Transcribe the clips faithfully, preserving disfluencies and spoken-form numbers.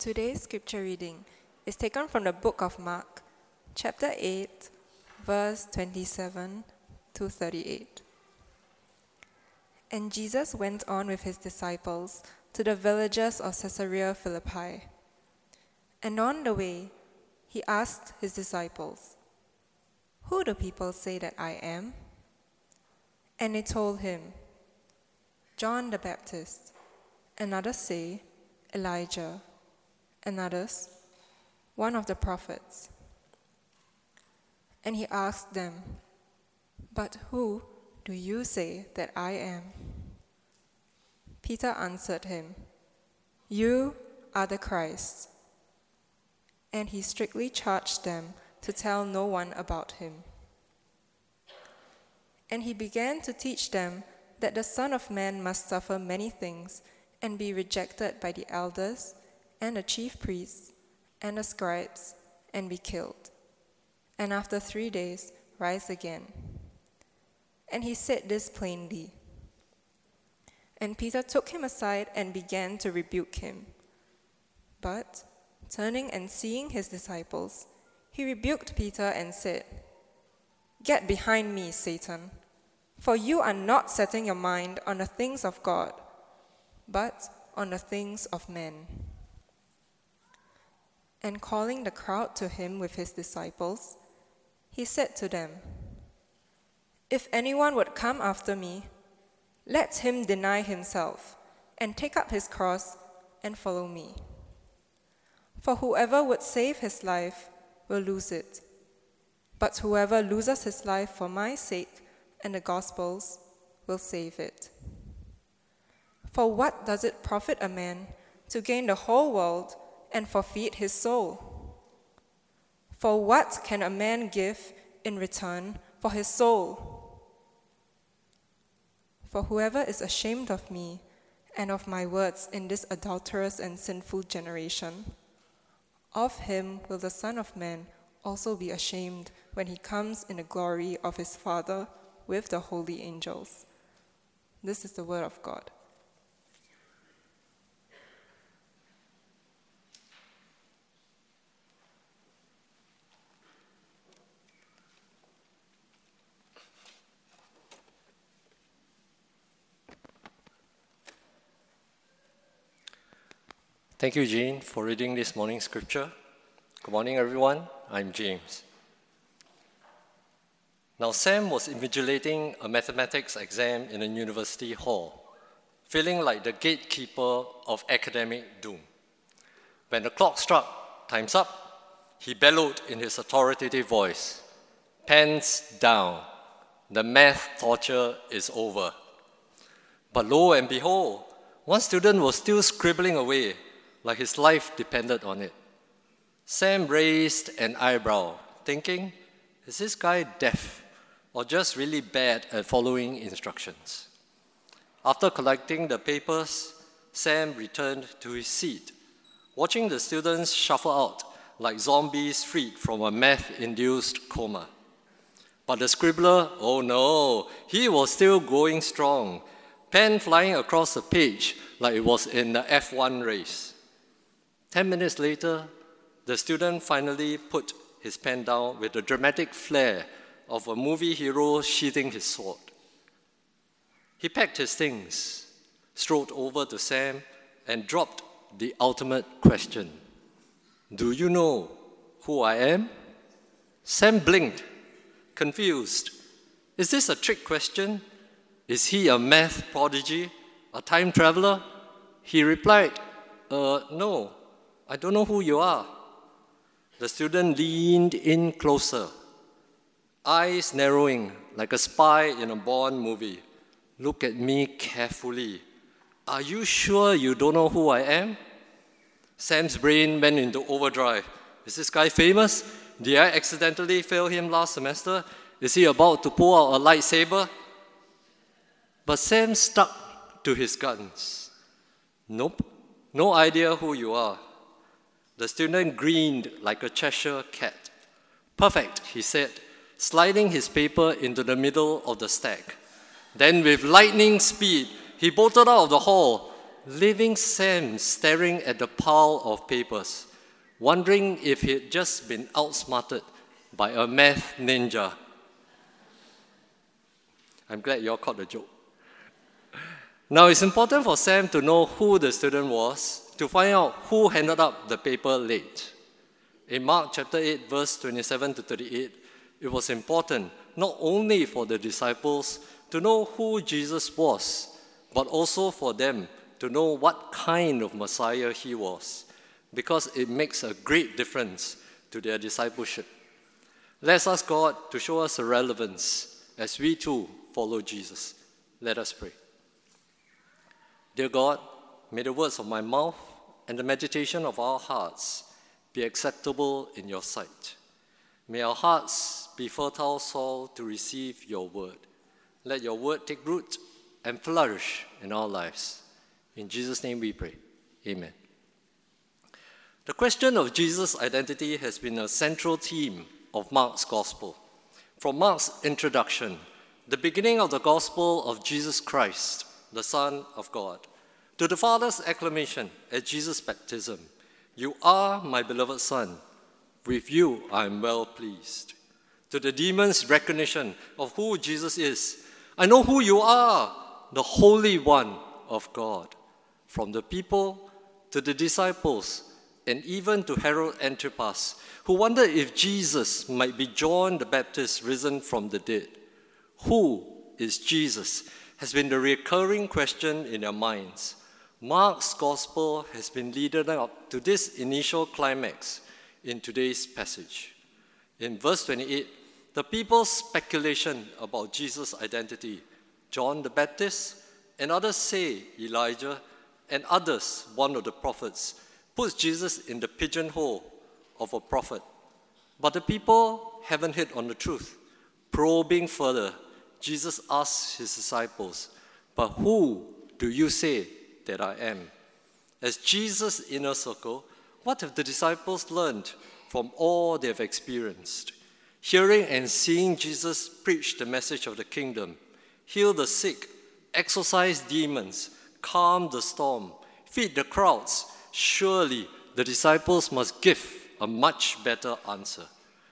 Today's scripture reading is taken from the book of Mark, chapter eight, verse twenty-seven to thirty-eight. And Jesus went on with his disciples to the villages of Caesarea Philippi. And on the way, he asked his disciples, "Who do people say that I am?" And they told him, "John the Baptist, and others say, Elijah, and others, one of the prophets." And he asked them, "But who do you say that I am?" Peter answered him, "You are the Christ." And he strictly charged them to tell no one about him. And he began to teach them that the Son of Man must suffer many things and be rejected by the elders and the chief priests and the scribes and be killed, and after three days rise again. And he said this plainly. And Peter took him aside and began to rebuke him. But, turning and seeing his disciples, he rebuked Peter and said, "Get behind me, Satan, for you are not setting your mind on the things of God, but on the things of men." And calling the crowd to him with his disciples, he said to them, "If anyone would come after me, let him deny himself and take up his cross and follow me. For whoever would save his life will lose it, but whoever loses his life for my sake and the gospel's will save it. For what does it profit a man to gain the whole world and forfeit his soul? For what can a man give in return for his soul? For whoever is ashamed of me and of my words in this adulterous and sinful generation, of him will the Son of Man also be ashamed when he comes in the glory of his Father with the holy angels." This is the word of God. Thank you, Jean, for reading this morning's scripture. Good morning, everyone. I'm James. Now, Sam was invigilating a mathematics exam in a university hall, feeling like the gatekeeper of academic doom. When the clock struck, "Time's up," he bellowed in his authoritative voice, "Pens down. The math torture is over." But lo and behold, one student was still scribbling away like his life depended on it. Sam raised an eyebrow, thinking, is this guy deaf or just really bad at following instructions? After collecting the papers, Sam returned to his seat, watching the students shuffle out like zombies freed from a meth-induced coma. But the scribbler, oh no, he was still going strong, pen flying across the page like it was in the F one race. Ten minutes later, the student finally put his pen down with the dramatic flair of a movie hero sheathing his sword. He packed his things, strode over to Sam, and dropped the ultimate question. "Do you know who I am?" Sam blinked, confused. Is this a trick question? Is he a math prodigy, a time traveler? He replied, uh, no. I don't know who you are." The student leaned in closer, eyes narrowing like a spy in a Bond movie. "Look at me carefully. Are you sure you don't know who I am?" Sam's brain went into overdrive. Is this guy famous? Did I accidentally fail him last semester? Is he about to pull out a lightsaber? But Sam stuck to his guns. "Nope, no idea who you are." The student grinned like a Cheshire cat. "Perfect," he said, sliding his paper into the middle of the stack. Then with lightning speed, he bolted out of the hall, leaving Sam staring at the pile of papers, wondering if he'd just been outsmarted by a math ninja. I'm glad you all caught the joke. Now, it's important for Sam to know who the student was to find out who handed up the paper late. In Mark chapter eight, verse twenty-seven to thirty-eight, it was important not only for the disciples to know who Jesus was, but also for them to know what kind of Messiah he was, because it makes a great difference to their discipleship. Let's ask God to show us the relevance as we too follow Jesus. Let us pray. Dear God, may the words of my mouth and the meditation of our hearts be acceptable in your sight. May our hearts be fertile soil to receive your word. Let your word take root and flourish in our lives. In Jesus' name we pray. Amen. The question of Jesus' identity has been a central theme of Mark's gospel. From Mark's introduction, the beginning of the gospel of Jesus Christ, the Son of God, to the Father's acclamation at Jesus' baptism, "You are my beloved Son, with you I am well pleased." To the demons' recognition of who Jesus is, "I know who you are, the Holy One of God." From the people to the disciples, and even to Herod Antipas, who wondered if Jesus might be John the Baptist risen from the dead. Who is Jesus has been the recurring question in their minds. Mark's gospel has been leading up to this initial climax in today's passage. In verse twenty-eight, the people's speculation about Jesus' identity, John the Baptist, and others say Elijah, and others one of the prophets, puts Jesus in the pigeonhole of a prophet. But the people haven't hit on the truth. Probing further, Jesus asks his disciples, "But who do you say that I am?" As Jesus' inner circle, what have the disciples learned from all they have experienced? Hearing and seeing Jesus preach the message of the kingdom, heal the sick, exorcise demons, calm the storm, feed the crowds, surely the disciples must give a much better answer.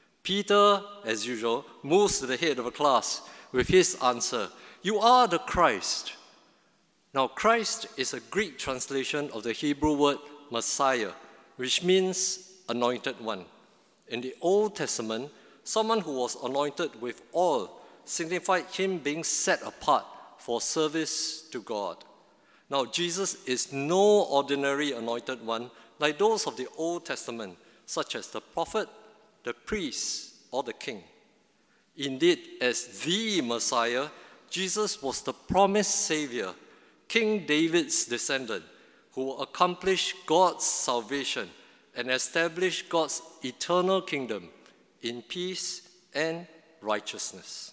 Peter, as usual, moves to the head of a class with his answer, "You are the Christ." Now, Christ is a Greek translation of the Hebrew word Messiah, which means anointed one. In the Old Testament, someone who was anointed with oil signified him being set apart for service to God. Now, Jesus is no ordinary anointed one like those of the Old Testament, such as the prophet, the priest, or the king. Indeed, as the Messiah, Jesus was the promised Savior, King David's descendant, who will accomplish God's salvation and establish God's eternal kingdom in peace and righteousness.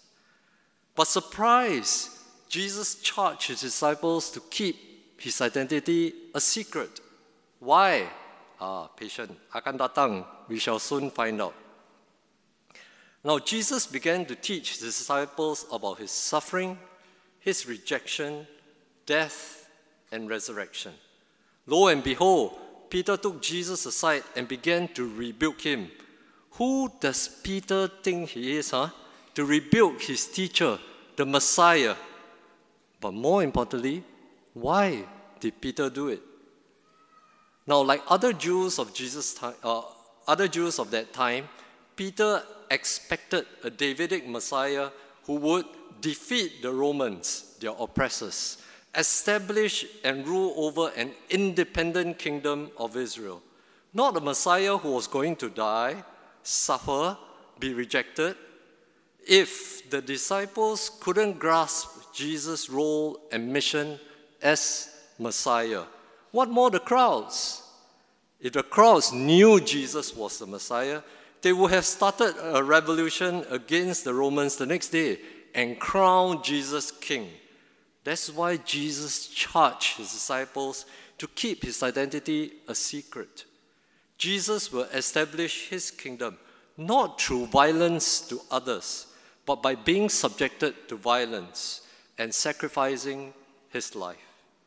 But surprise, Jesus charged his disciples to keep his identity a secret. Why? Ah, patient, akan datang, we shall soon find out. Now, Jesus began to teach his disciples about his suffering, his rejection, death, and resurrection. Lo and behold, Peter took Jesus aside and began to rebuke him. Who does Peter think he is, huh? To rebuke his teacher, the Messiah. But more importantly, why did Peter do it? Now, like other Jews of Jesus' time, uh, other Jews of that time, Peter expected a Davidic Messiah who would defeat the Romans, their oppressors, establish and rule over an independent kingdom of Israel. Not a Messiah who was going to die, suffer, be rejected. If the disciples couldn't grasp Jesus' role and mission as Messiah, what more the crowds? If the crowds knew Jesus was the Messiah, they would have started a revolution against the Romans the next day and crowned Jesus king. That's why Jesus charged his disciples to keep his identity a secret. Jesus will establish his kingdom not through violence to others, but by being subjected to violence and sacrificing his life.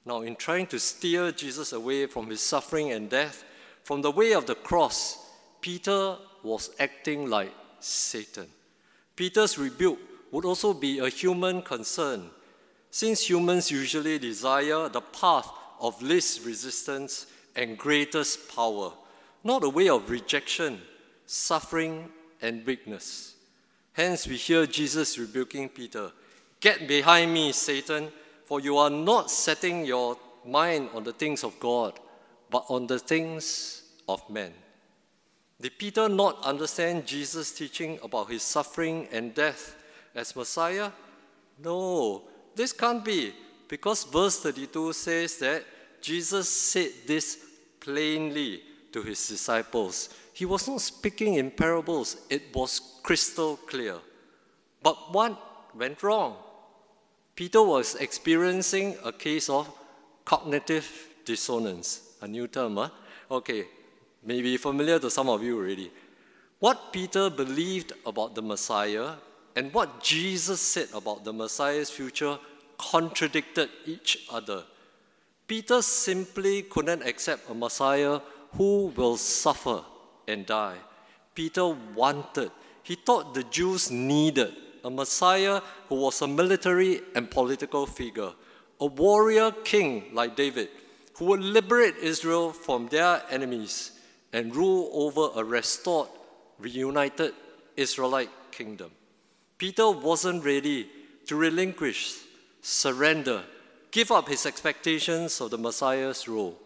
Now, in trying to steer Jesus away from his suffering and death, from the way of the cross, Peter was acting like Satan. Peter's rebuke would also be a human concern, since humans usually desire the path of least resistance and greatest power, not a way of rejection, suffering, and weakness. Hence, we hear Jesus rebuking Peter, "Get behind me, Satan, for you are not setting your mind on the things of God, but on the things of men." Did Peter not understand Jesus' teaching about his suffering and death as Messiah? No, this can't be, because verse thirty-two says that Jesus said this plainly to his disciples. He was not speaking in parables, it was crystal clear. But what went wrong? Peter was experiencing a case of cognitive dissonance, a new term, huh? Okay, maybe familiar to some of you already. What Peter believed about the Messiah and what Jesus said about the Messiah's future contradicted each other. Peter simply couldn't accept a Messiah who will suffer and die. Peter wanted, he thought the Jews needed a Messiah who was a military and political figure, a warrior king like David, who would liberate Israel from their enemies and rule over a restored, reunited Israelite kingdom. Peter wasn't ready to relinquish, surrender, give up his expectations of the Messiah's role.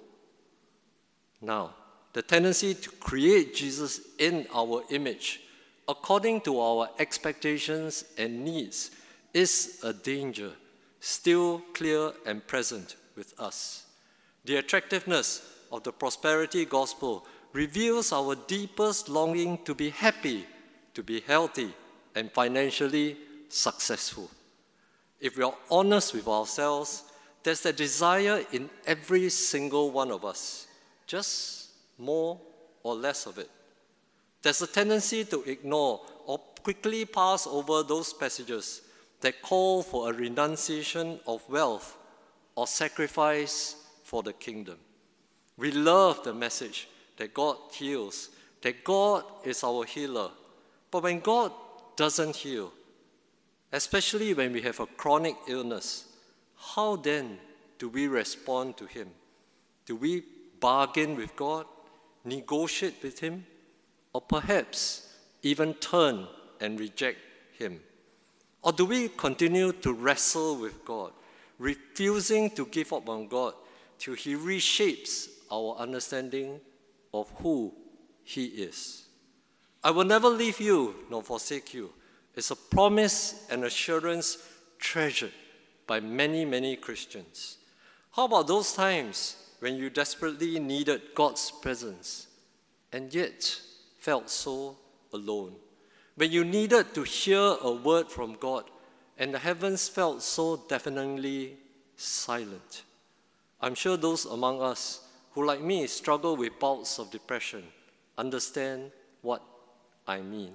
Now, the tendency to create Jesus in our image, according to our expectations and needs, is a danger, still clear and present with us. The attractiveness of the prosperity gospel reveals our deepest longing to be happy, to be healthy, and financially successful. If we are honest with ourselves, there's a desire in every single one of us, just more or less of it. There's a tendency to ignore or quickly pass over those passages that call for a renunciation of wealth or sacrifice for the kingdom. We love the message that God heals, that God is our healer. But when God doesn't heal, especially when we have a chronic illness, how then do we respond to Him? Do we bargain with God, negotiate with Him, or perhaps even turn and reject Him? Or do we continue to wrestle with God, refusing to give up on God till He reshapes our understanding of who He is? I will never leave you nor forsake you. It's a promise and assurance treasured by many, many Christians. How about those times when you desperately needed God's presence and yet felt so alone? When you needed to hear a word from God and the heavens felt so deafeningly silent? I'm sure those among us who, like me, struggle with bouts of depression understand what I mean.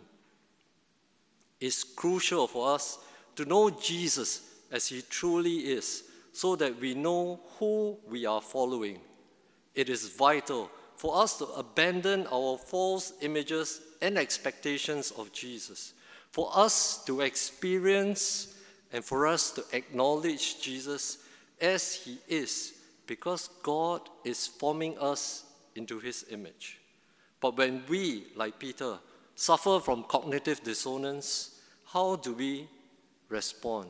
It's crucial for us to know Jesus as He truly is, so that we know who we are following. It is vital for us to abandon our false images and expectations of Jesus, for us to experience and for us to acknowledge Jesus as He is, because God is forming us into His image. But when we, like Peter, suffer from cognitive dissonance, how do we respond?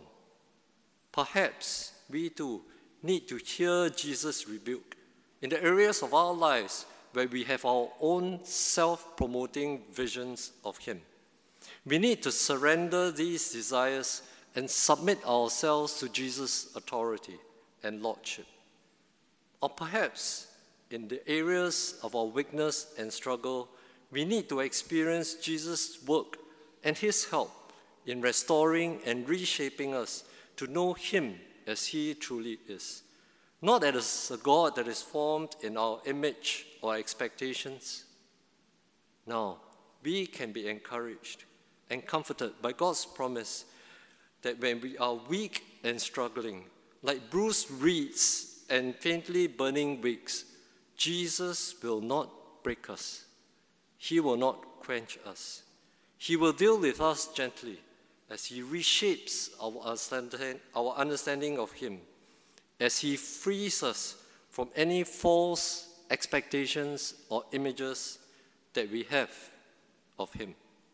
Perhaps we too need to hear Jesus' rebuke in the areas of our lives where we have our own self-promoting visions of Him. We need to surrender these desires and submit ourselves to Jesus' authority and lordship. Or perhaps in the areas of our weakness and struggle, we need to experience Jesus' work and His help in restoring and reshaping us to know Him as He truly is. Not as a God that is formed in our image or expectations. Now, we can be encouraged and comforted by God's promise that when we are weak and struggling, like Bruce Reed's and faintly burning wicks, Jesus will not break us. He will not quench us. He will deal with us gently as he reshapes our understanding, our understanding of him, as he frees us from any false expectations or images that we have of him.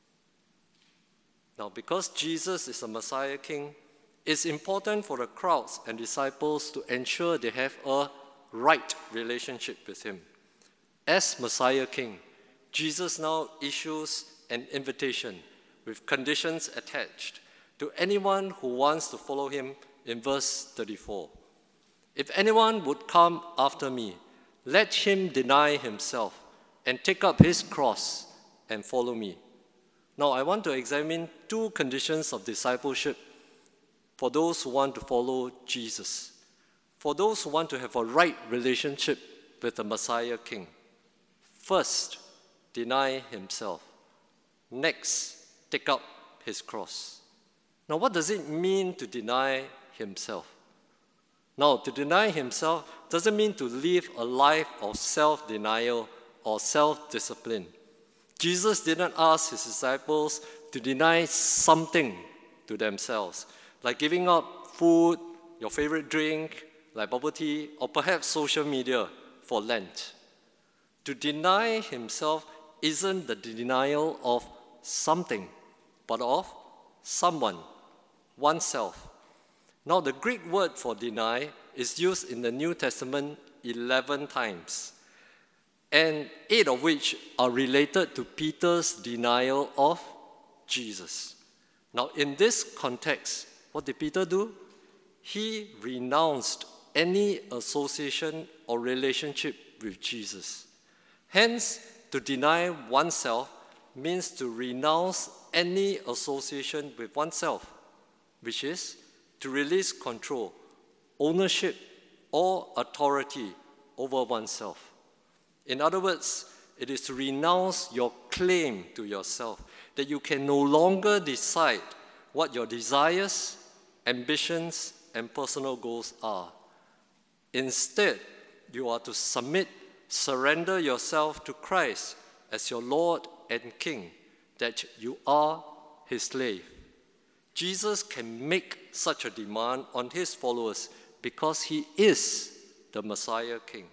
Now, because Jesus is a Messiah King, it's important for the crowds and disciples to ensure they have a right relationship with him. As Messiah King, Jesus now issues an invitation with conditions attached to anyone who wants to follow him in verse thirty-four. If anyone would come after me, let him deny himself and take up his cross and follow me. Now, I want to examine two conditions of discipleship for those who want to follow Jesus, for those who want to have a right relationship with the Messiah King. First, deny himself. Next, take up his cross. Now, what does it mean to deny himself? Now, to deny himself doesn't mean to live a life of self-denial or self-discipline. Jesus didn't ask his disciples to deny something to themselves, like giving up food, your favorite drink, like bubble tea, or perhaps social media for Lent. To deny himself isn't the denial of something, but of someone, oneself. Now, the Greek word for deny is used in the New Testament eleven times, and eight of which are related to Peter's denial of Jesus. Now, in this context, what did Peter do? He renounced any association or relationship with Jesus. Hence, to deny oneself means to renounce any association with oneself, which is to release control, ownership, or authority over oneself. In other words, it is to renounce your claim to yourself, that you can no longer decide what your desires, ambitions, and personal goals are. Instead, you are to submit, surrender yourself to Christ as your Lord and King, that you are his slave. Jesus can make such a demand on his followers because he is the Messiah King.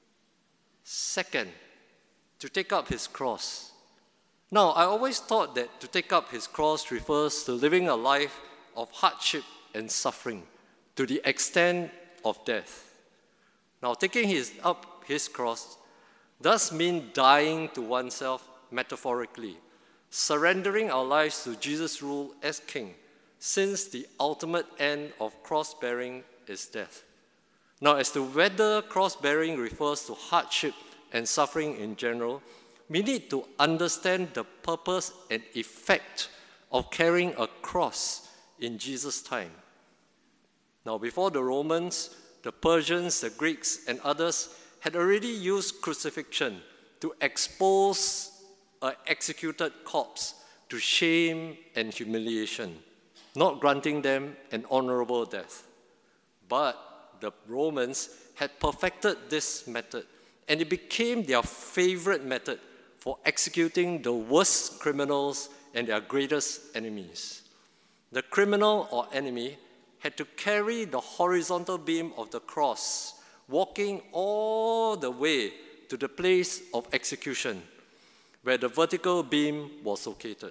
Second, to take up his cross. Now, I always thought that to take up his cross refers to living a life of hardship and suffering to the extent of death. Now, taking his, up his cross does mean dying to oneself metaphorically, surrendering our lives to Jesus' rule as King, since the ultimate end of cross-bearing is death. Now, as to whether cross-bearing refers to hardship and suffering in general, we need to understand the purpose and effect of carrying a cross in Jesus' time. Now, before the Romans, the Persians, the Greeks, and others had already used crucifixion to expose an executed corpse to shame and humiliation, not granting them an honorable death. But the Romans had perfected this method, and it became their favorite method for executing the worst criminals and their greatest enemies. The criminal or enemy had to carry the horizontal beam of the cross, walking all the way to the place of execution, where the vertical beam was located.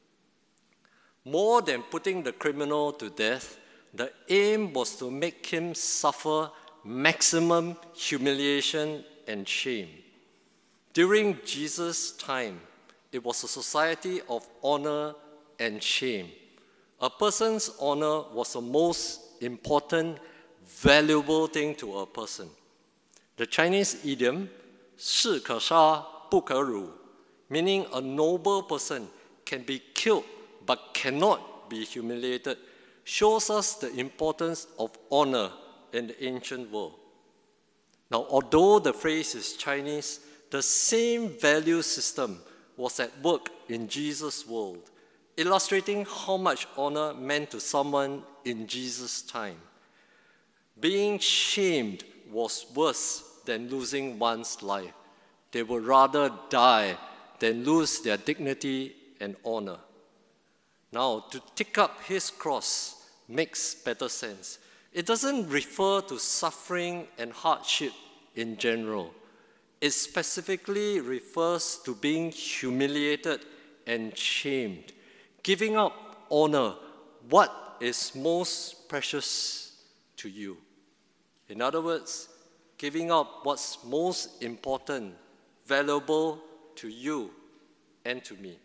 More than putting the criminal to death, the aim was to make him suffer maximum humiliation and shame. During Jesus' time, it was a society of honor and shame. A person's honor was the most important, valuable thing to a person. The Chinese idiom, 士可杀不可辱, meaning a noble person can be killed but cannot be humiliated, shows us the importance of honor in the ancient world. Now, although the phrase is Chinese, the same value system was at work in Jesus' world, illustrating how much honor meant to someone in Jesus' time. Being shamed was worse than losing one's life. They would rather die than lose their dignity and honor. Now, to take up his cross makes better sense. It doesn't refer to suffering and hardship in general. It specifically refers to being humiliated and shamed, giving up honor, what is most precious to you. In other words, giving up what's most important, valuable to you and to me.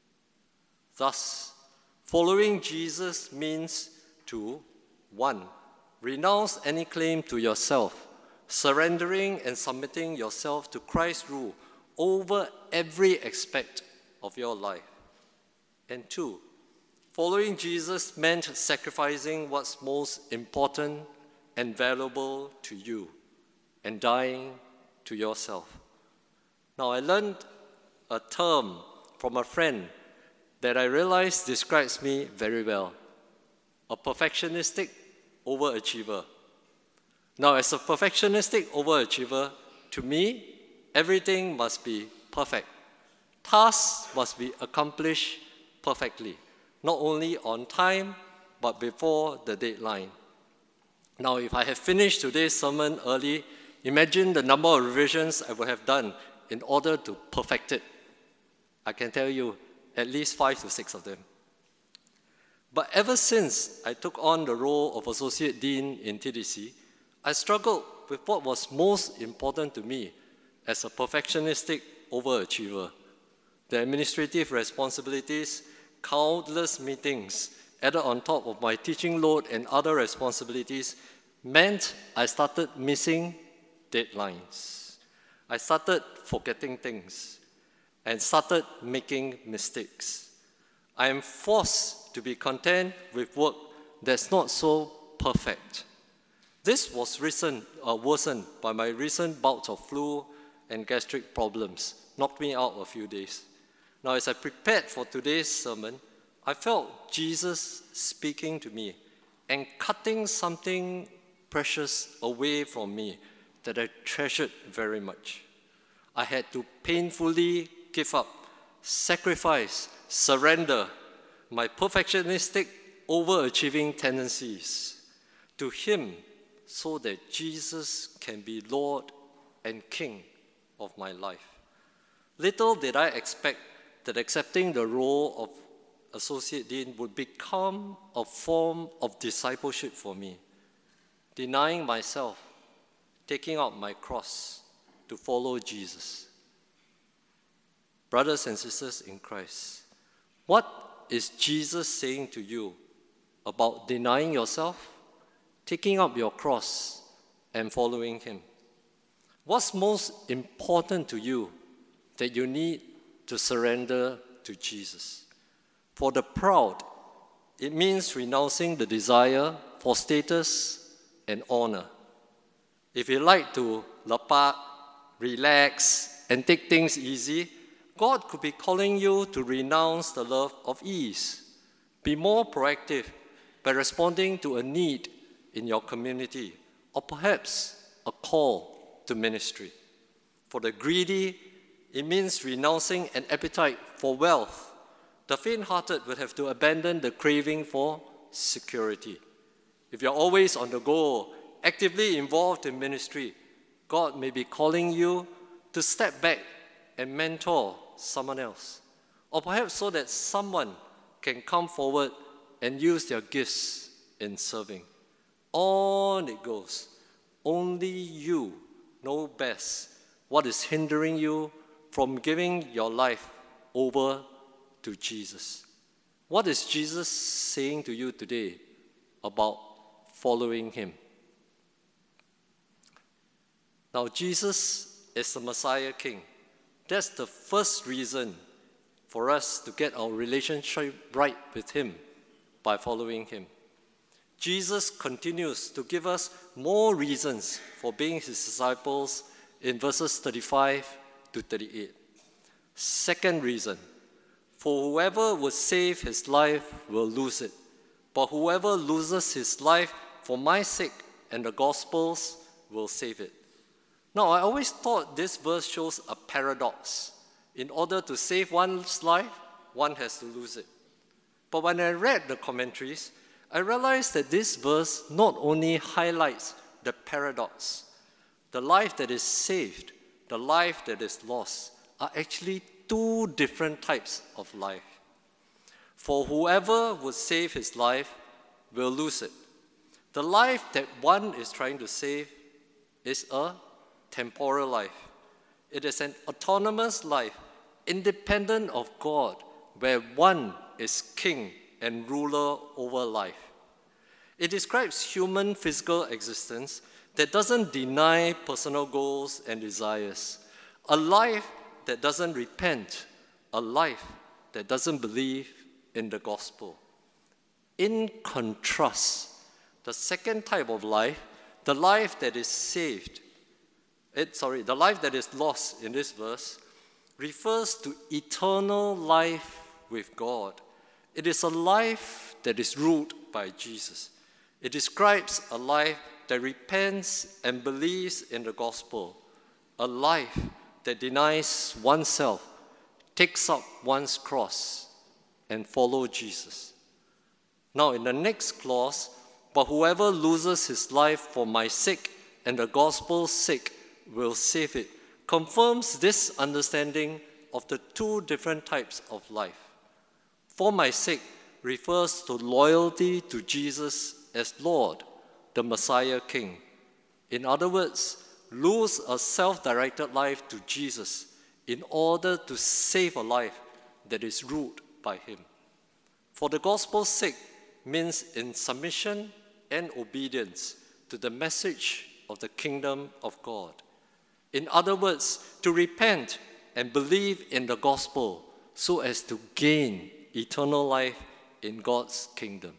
Thus, following Jesus means to, one, renounce any claim to yourself, surrendering and submitting yourself to Christ's rule over every aspect of your life. And two, following Jesus meant sacrificing what's most important and valuable to you and dying to yourself. Now, I learned a term from a friend that I realized describes me very well: a perfectionistic overachiever. Now, as a perfectionistic overachiever, to me, everything must be perfect. Tasks must be accomplished perfectly, not only on time, but before the deadline. Now, if I had finished today's sermon early, imagine the number of revisions I would have done in order to perfect it. I can tell you, at least five to six of them. But ever since I took on the role of Associate Dean in T D C, I struggled with what was most important to me as a perfectionistic overachiever. The administrative responsibilities, countless meetings added on top of my teaching load and other responsibilities meant I started missing deadlines. I started forgetting things and started making mistakes. I am forced to be content with work that's not so perfect. This was recent, uh, worsened by my recent bouts of flu and gastric problems, knocked me out a few days. Now, as I prepared for today's sermon, I felt Jesus speaking to me and cutting something precious away from me that I treasured very much. I had to painfully give up, sacrifice, surrender my perfectionistic, overachieving tendencies to Him so that Jesus can be Lord and King of my life. Little did I expect that accepting the role of Associate Dean would become a form of discipleship for me, denying myself, taking up my cross to follow Jesus. Brothers and sisters in Christ, what is Jesus saying to you about denying yourself, taking up your cross, and following Him? What's most important to you that you need to surrender to Jesus? For the proud, it means renouncing the desire for status and honor. If you like to lepak, relax, and take things easy, God could be calling you to renounce the love of ease. Be more proactive by responding to a need in your community, or perhaps a call to ministry. For the greedy, it means renouncing an appetite for wealth. The faint-hearted would have to abandon the craving for security. If you're always on the go, actively involved in ministry, God may be calling you to step back and mentor someone else, or perhaps so that someone can come forward and use their gifts in serving. On it goes. Only you know best what is hindering you from giving your life over to Jesus. What is Jesus saying to you today about following Him? Now, Jesus is the Messiah King. That's the first reason for us to get our relationship right with Him, by following Him. Jesus continues to give us more reasons for being His disciples in verses thirty-five to thirty-eight. Second reason, for whoever would save his life will lose it, but whoever loses his life for my sake and the gospel's will save it. Now, I always thought this verse shows a paradox. In order to save one's life, one has to lose it. But when I read the commentaries, I realized that this verse not only highlights the paradox, the life that is saved, the life that is lost, are actually two different types of life. For whoever would save his life will lose it. The life that one is trying to save is a temporal life. It is an autonomous life, independent of God, where one is king and ruler over life. It describes human physical existence that doesn't deny personal goals and desires, a life that doesn't repent, a life that doesn't believe in the gospel. In contrast, the second type of life, the life that is saved, it, sorry, the life that is lost in this verse, refers to eternal life with God. It is a life that is ruled by Jesus. It describes a life that repents and believes in the gospel, a life that denies oneself, takes up one's cross, and follows Jesus. Now, in the next clause, but whoever loses his life for my sake and the gospel's sake will save it, confirms this understanding of the two different types of life. For my sake refers to loyalty to Jesus as Lord, the Messiah King. In other words, lose a self-directed life to Jesus in order to save a life that is ruled by him. For the gospel's sake means in submission and obedience to the message of the kingdom of God. In other words, to repent and believe in the gospel so as to gain eternal life in God's kingdom.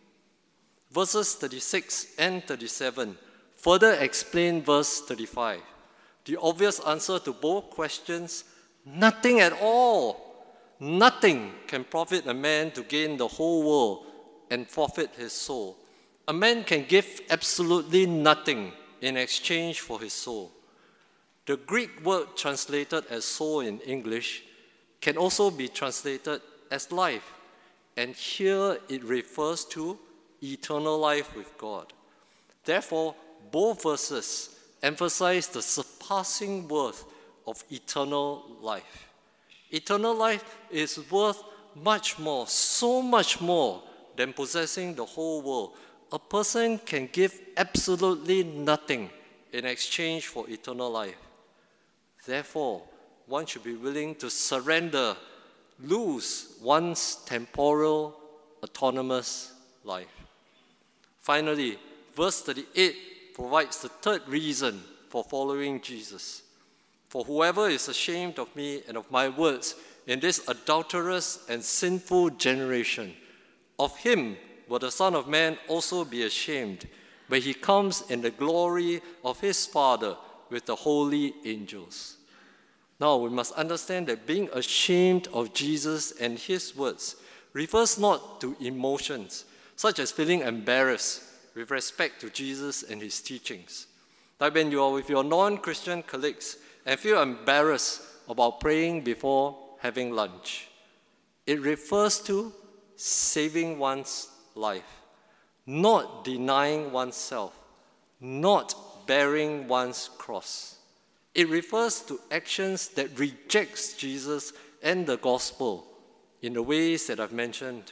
Verses thirty-six and thirty-seven further explain verse thirty-five. The obvious answer to both questions, nothing at all. Nothing can profit a man to gain the whole world and forfeit his soul. A man can give absolutely nothing in exchange for his soul. The Greek word translated as soul in English can also be translated as life, and here it refers to eternal life with God. Therefore, both verses emphasize the surpassing worth of eternal life. Eternal life is worth much more, so much more than possessing the whole world. A person can give absolutely nothing in exchange for eternal life. Therefore, one should be willing to surrender, lose one's temporal, autonomous life. Finally, verse thirty-eight provides the third reason for following Jesus. For whoever is ashamed of me and of my words in this adulterous and sinful generation, of him will the Son of Man also be ashamed when he comes in the glory of his Father with the holy angels. Now, we must understand that being ashamed of Jesus and his words refers not to emotions, such as feeling embarrassed with respect to Jesus and his teachings. Like when you are with your non-Christian colleagues and feel embarrassed about praying before having lunch. It refers to saving one's life, not denying oneself, not bearing one's cross. It refers to actions that rejects Jesus and the gospel in the ways that I've mentioned.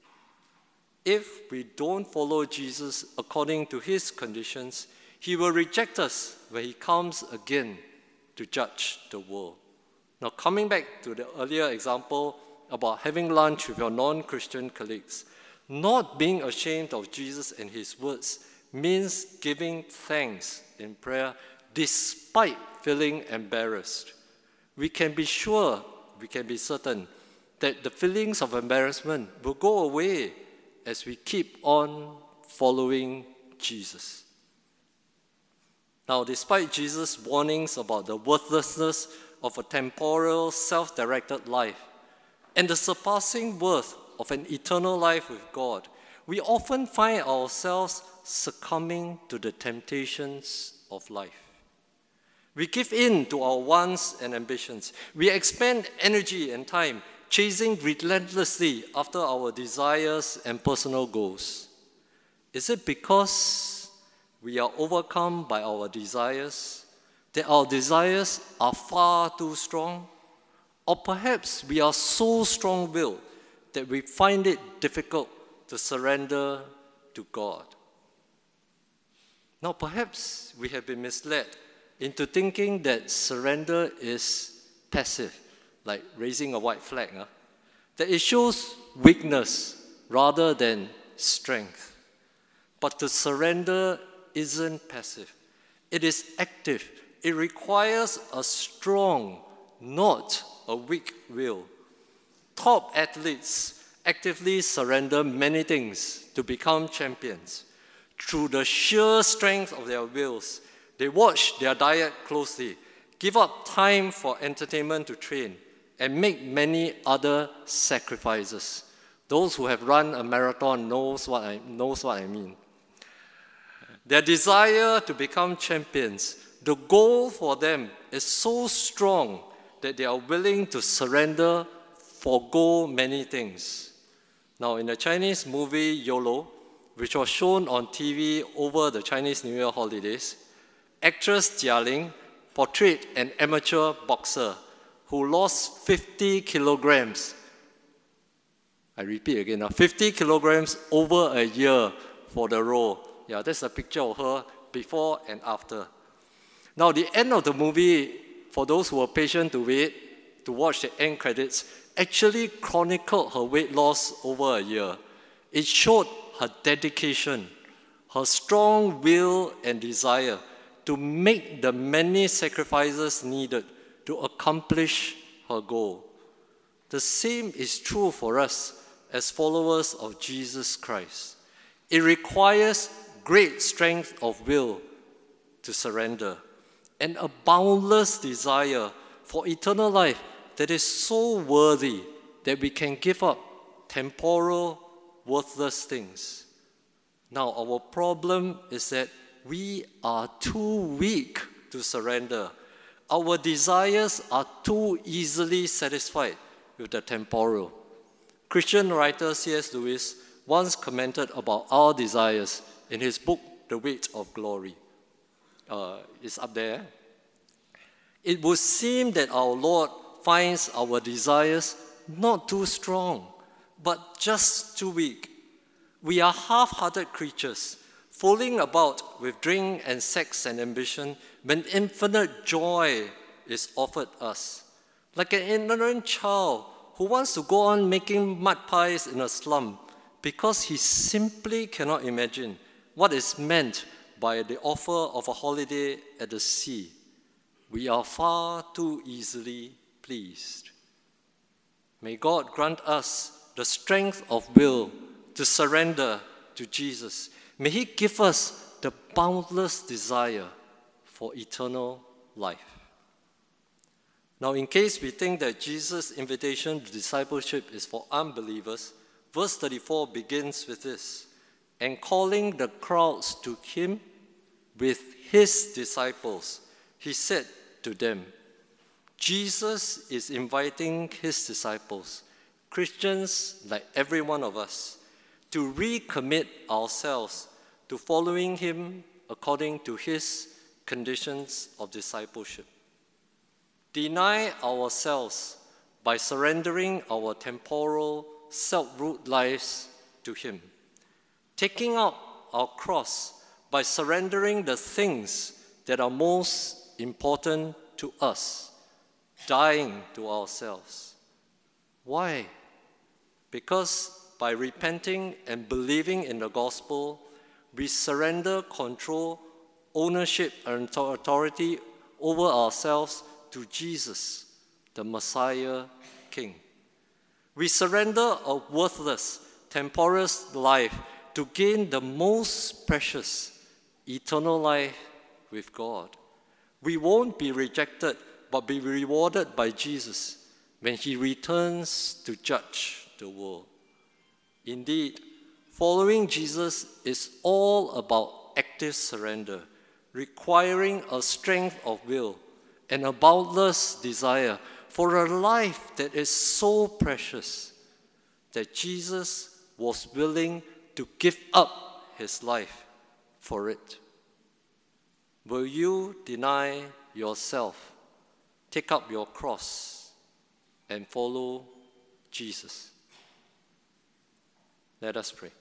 If we don't follow Jesus according to his conditions, he will reject us when he comes again to judge the world. Now, coming back to the earlier example about having lunch with your non-Christian colleagues, not being ashamed of Jesus and his words means giving thanks in prayer despite feeling embarrassed. We can be sure, we can be certain that the feelings of embarrassment will go away as we keep on following Jesus. Now, despite Jesus' warnings about the worthlessness of a temporal, self-directed life and the surpassing worth of an eternal life with God, we often find ourselves succumbing to the temptations of life. We give in to our wants and ambitions. We expend energy and time chasing relentlessly after our desires and personal goals. Is it because we are overcome by our desires, that our desires are far too strong? Or perhaps we are so strong-willed that we find it difficult to surrender to God. Now, perhaps we have been misled into thinking that surrender is passive, like raising a white flag, huh? That it shows weakness rather than strength. But to surrender isn't passive. It is active. It requires a strong, not a weak will. Top athletes actively surrender many things to become champions. Through the sheer strength of their wills, they watch their diet closely, give up time for entertainment to train, and make many other sacrifices. Those who have run a marathon knows what I, knows what I mean. Their desire to become champions, the goal for them is so strong that they are willing to surrender, forgo many things. Now, in the Chinese movie YOLO, which was shown on T V over the Chinese New Year holidays, actress Jia Ling portrayed an amateur boxer who lost fifty kilograms. I repeat again, now, fifty kilograms over a year for the role. Yeah, that's a picture of her before and after. Now, the end of the movie, for those who were patient to wait, to watch the end credits, actually chronicled her weight loss over a year. It showed her dedication, her strong will and desire to make the many sacrifices needed to accomplish her goal. The same is true for us as followers of Jesus Christ. It requires great strength of will to surrender and a boundless desire for eternal life that is so worthy that we can give up temporal, worthless things. Now, our problem is that we are too weak to surrender. Our desires are too easily satisfied with the temporal. Christian writer C S Lewis once commented about our desires in his book, The Weight of Glory. Uh, it's up there. It would seem that our Lord finds our desires not too strong, but just too weak. We are half-hearted creatures, fooling about with drink and sex and ambition when infinite joy is offered us. Like an ignorant child who wants to go on making mud pies in a slum because he simply cannot imagine what is meant by the offer of a holiday at the sea. We are far too easily pleased. May God grant us the strength of will to surrender to Jesus. May He give us the boundless desire for eternal life. Now, in case we think that Jesus' invitation to discipleship is for unbelievers, verse thirty-four begins with this: and calling the crowds to Him with His disciples, He said to them. Jesus is inviting His disciples, Christians like every one of us, to recommit ourselves to following Him according to His conditions of discipleship. Deny ourselves by surrendering our temporal, self-ruled lives to Him. Taking up our cross by surrendering the things that are most important to us. Dying to ourselves. Why? Because by repenting and believing in the gospel, we surrender control, ownership, and authority over ourselves to Jesus, the Messiah King. We surrender a worthless, temporal life to gain the most precious, eternal life with God. We won't be rejected, but be rewarded by Jesus when He returns to judge the world. Indeed, following Jesus is all about active surrender requiring a strength of will and a boundless desire for a life that is so precious that Jesus was willing to give up his life for it. Will you deny yourself, take up your cross, and follow Jesus? Let us pray.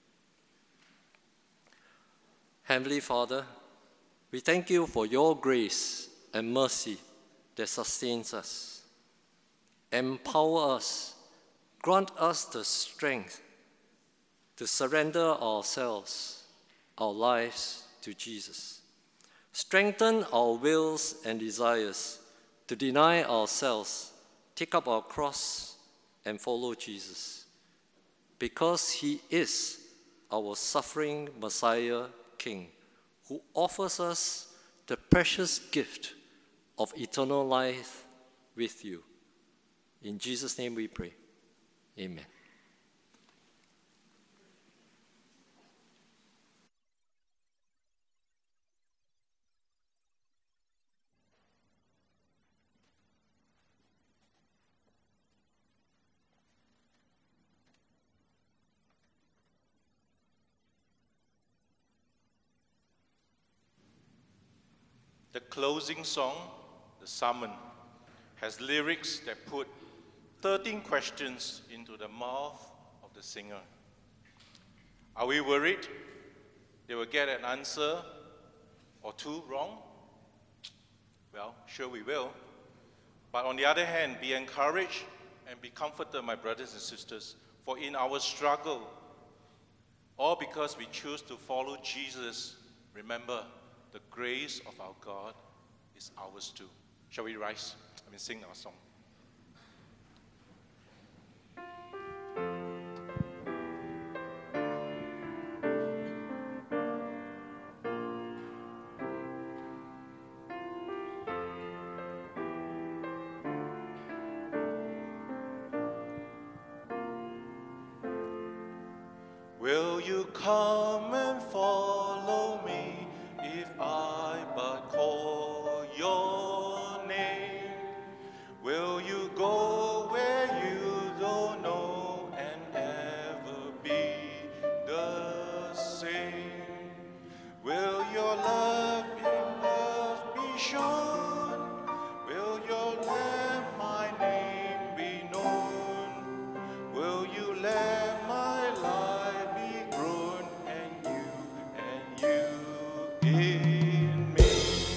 Heavenly Father, we thank you for your grace and mercy that sustains us. Empower us, grant us the strength to surrender ourselves, our lives to Jesus. Strengthen our wills and desires to deny ourselves, take up our cross, and follow Jesus, because he is our suffering Messiah King, who offers us the precious gift of eternal life with you. In Jesus' name we pray. Amen. The closing song, The Summon, has lyrics that put thirteen questions into the mouth of the singer. Are we worried they will get an answer or two wrong? Well, sure we will. But on the other hand, be encouraged and be comforted, my brothers and sisters, for in our struggle, all because we choose to follow Jesus, remember, the grace of our God is ours too. Shall we rise and sing our song? Will you come and follow me if I but call your name? Will you go where you don't know and ever be the same? Will your love be love be shown? Will your let my name be known? Will you let my life be grown and you and you in me?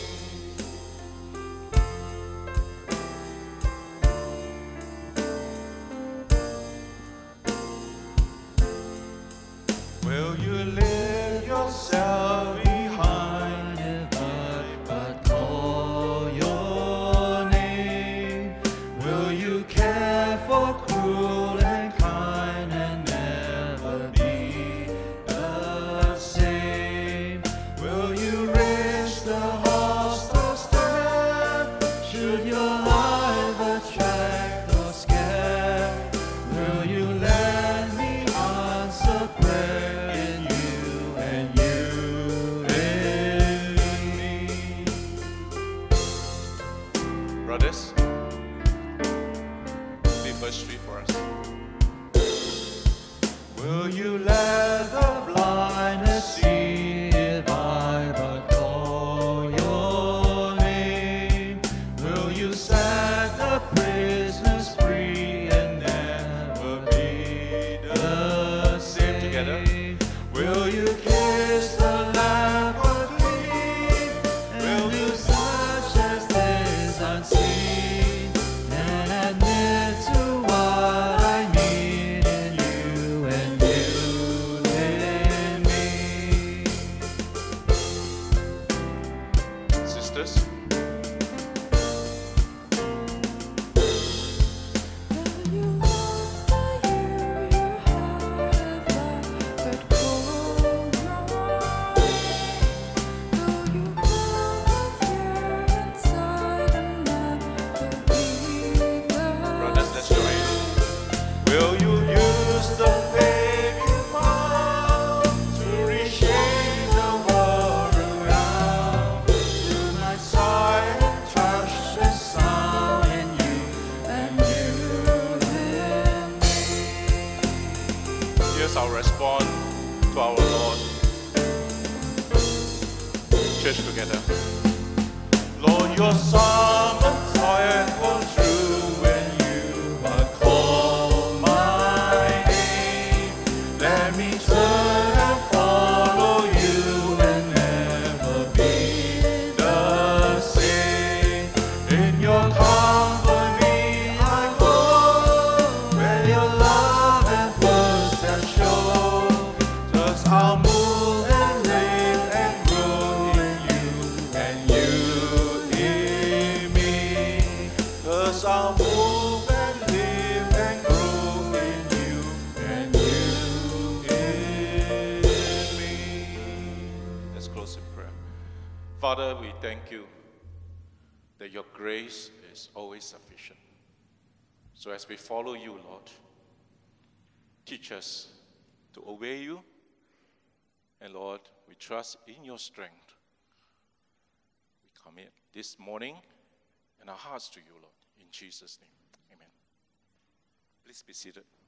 Will you leave yourself behind if I but call your name? Will you care for cruel and kind and never be the same? Will you raise the hostile stand? Should your life attract or scare? Will you let me answer prayer in you and you in me? Brothers, be verse three for us. Will you let the blinded see if I but call your name? Will you set the prisoners free and never be the same? Together. Will you kiss the lamp clean? Will you such as this unseen and admit to what I mean in you and you us our response to our Lord. Church together. Lord, your summons I echo through when you are called my name. Let me turn and follow you and never be the same. In your company I go, where your love and words have shown. Just I'll move and live and grow in you and you in me. Cause I'll move and live and grow in you and you in me. Let's close in prayer. Father, we thank you that your grace is always sufficient. So as we follow you, Lord, teach us to obey you. And Lord, we trust in your strength. We commit this morning and our hearts to you, Lord, in Jesus' name. Amen. Please be seated.